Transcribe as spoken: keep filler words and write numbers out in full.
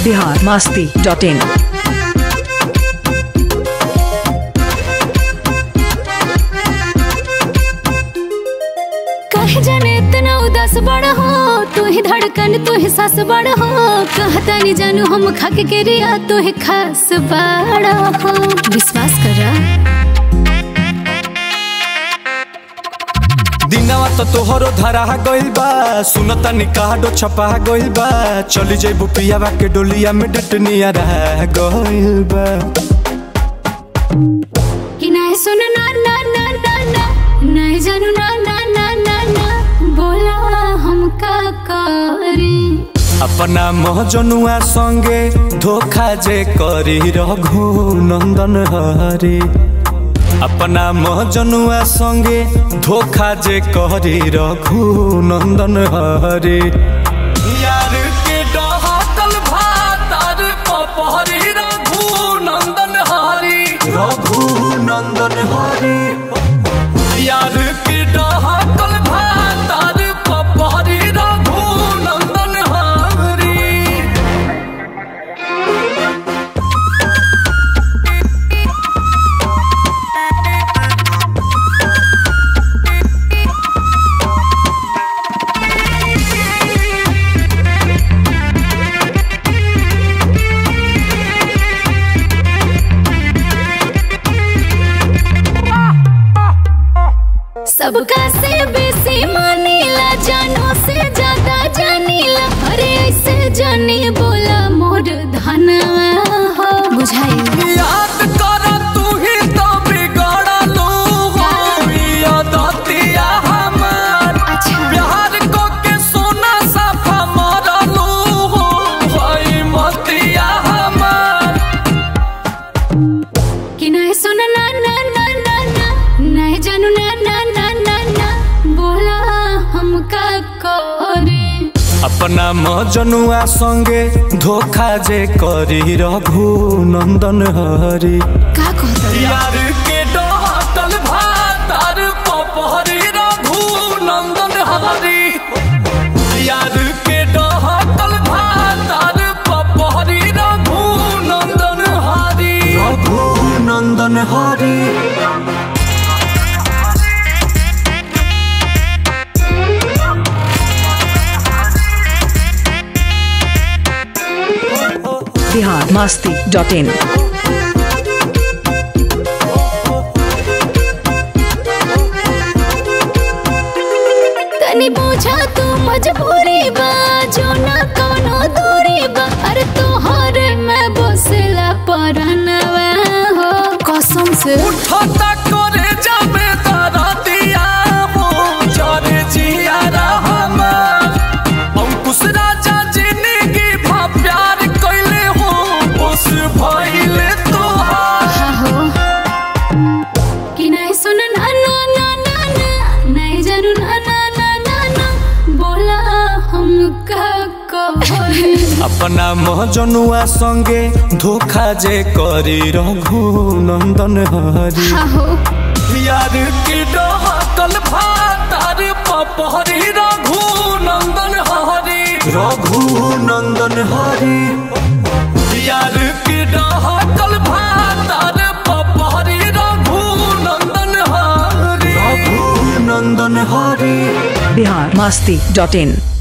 Bihar Masti dot इन। कहे जाने इतना उदास बड़ा हो, तू ही धड़कन तू ही सास बड़ा हो। कहता नहीं जानू हम खाके के रिया तू ही खास बड़ा हो। विश्वास करा दिनवा तो तोहरो धरा गइल बा, सुनता निकाडो छपा गइल बा। चली जइबू पियावा के डोलिया में डटनिया रह गइल बा। कि नहीं सुन ना ना ना ना ना नहीं जानू ना ना ना ना ना बोला हम का करी। अपना महजनुआ संगे धोखा जे करी रघु नंदन हरे। अपना महजनुआ संगे धोखा जे करी रघु नंदन हरे। यार के डहकल भातार पपहरी रघु नंदन हरे। रघु नंदन हरे। यार के डहकल भातार पपहरी रघु नंदन हरे। सबका से बेसी मानीला, जानो से ज्यादा जानीला। अरे ऐसे जानी बोला मोर धनवा हो बुझाई। याद कर तू ही तो बिगड़लू हो यादतिया हमार। अच्छा प्यार को के सोना साफा मरलू हो भाई मतिया हमार। कि नहीं सुन ना ना ना ना ना नहीं जानू ना ना ना ना ना बोला हम का करे। अपना मजनुआ संगे धोखा जे करी रघु नंदन हरे। का कहता यार के डहकल भातार पपहरी रघु नंदन हरे। यार के डहकल भातार पपहरी रघु नंदन हरे। रघु नंदन हरे। Bihar Masti dot in. तनी पूछा तू मजबूरी बा, जो ना कोनो दूरी बा। अरे तोहर में बसला परनवा हो कसम से। उठता करे जाबे तारा दिया हो जारे जिया रहमान। अंकुश राजा जिंदगी भा प्यार कइले हो उस भइले तोहार। हाँ हो कि नहीं सुन ना ना ना ना ना नहीं जानू ना ना ना ना ना बोला हम का करी। अपना महजनुआ संगे धोखा जे करी रघु नंदन हरे। हाँ हो यार के डहकल भातार पपहरी रघु नंदन हरे। रघु नंदन हरे। यार के डहकल भातार पपहरी रघु नंदन हरे। रघु नंदन हरे। बिहार मस्ती डॉट इन।